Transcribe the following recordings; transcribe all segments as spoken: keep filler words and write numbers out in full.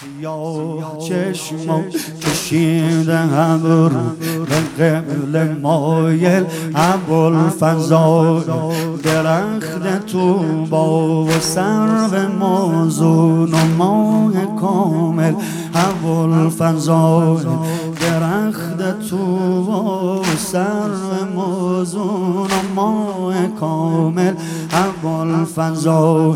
سیاه چشم کشیده ابرو به قبل مایل ابوالفضل درخت طوبی و سرو موزون و ماه کامل ابوالفضل درخت طوبی و سرو موزون و ماه کامل ابوالفضل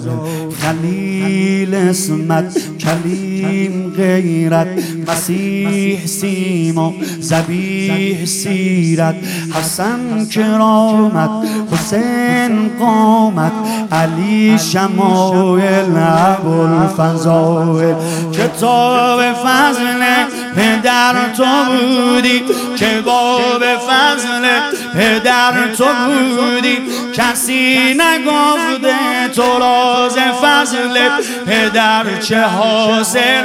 خلیل اسمت کلیم غیرت مسیح سیما ذبیح سیرت حسن کرامت حسین قامت علی شمایل ابوالفضل کتاب فضل پدر تو بودی که باب فضل پدر تو بودی کسی نگفته تو راز فضل پدر چه حاصل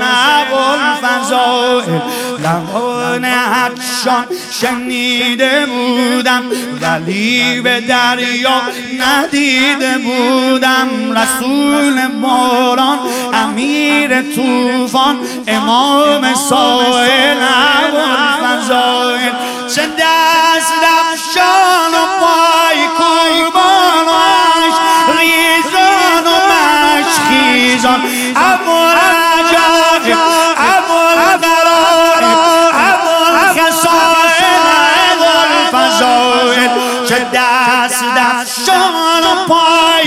ابوالفضل لبان عطشان شنیده بودم ولی به دریا ندیده بودم رسول باران امیر طوفان امام سائل ابوالفضل چه دست افشان و پای قربانش ریزان و مشخیزان ابوالعجایب ابوالغرائب ابوالخصائل ابوالفضائل چه دست افشان و پای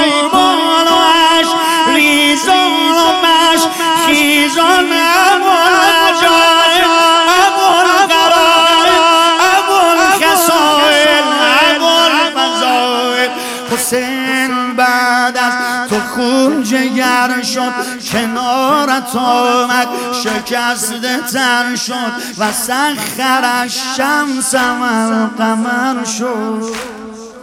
قربانش ریزان و مشخیزان ابوالعجایب ابوالغرائب ابوالخصائل ابوالفضائل حسین بعد از تو خون جگر شد کنارت آمد شکسته تر شد و سخر الشمس و القمر شد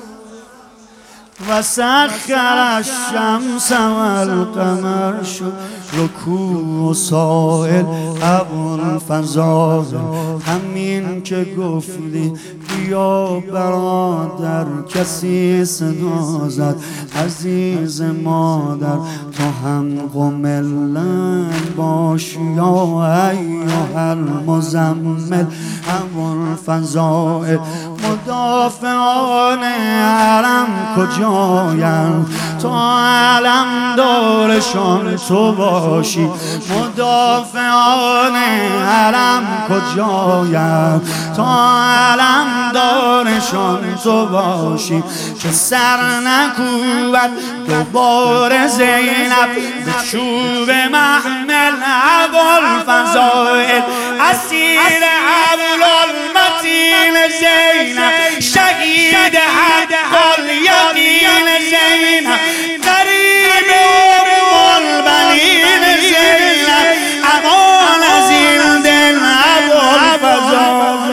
و سخر الشمس و القمر شد رکوع و سائل ابوالفضل همین که گفتی بیا برادر کسی صدا زد عزیز مادر تو هم ملت باش یا ایها المزمل ابوالفضل مدافعان حرم کجایم تو علم دارشان تو باشی مدافعان حرم کجایم تو علم دارشان تو باشی که سر نکوبد دوباره زینب به چوب محمل ابوالفضل اسیر عبدالمتین زینب شهید حق الیقین زینب قریب البنین زینب امان از این دل ابوالفضل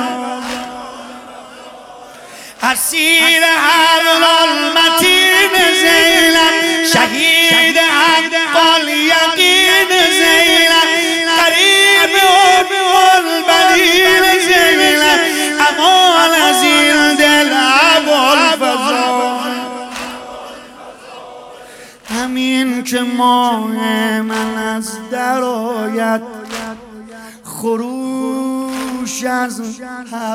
اسیر عبدالمتین زینب شهید حق الیقین زینب قریب البنین زینب امان از این دل ابوالفضل همین که ماه من از در آید خروش از هر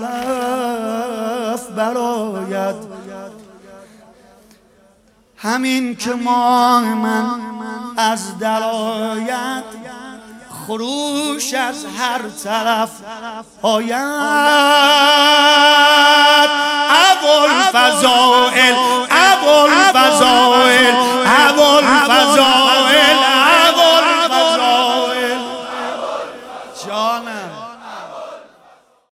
طرف براید همین که ماه من از در آید خروش از هر طرف آید ابوالفضل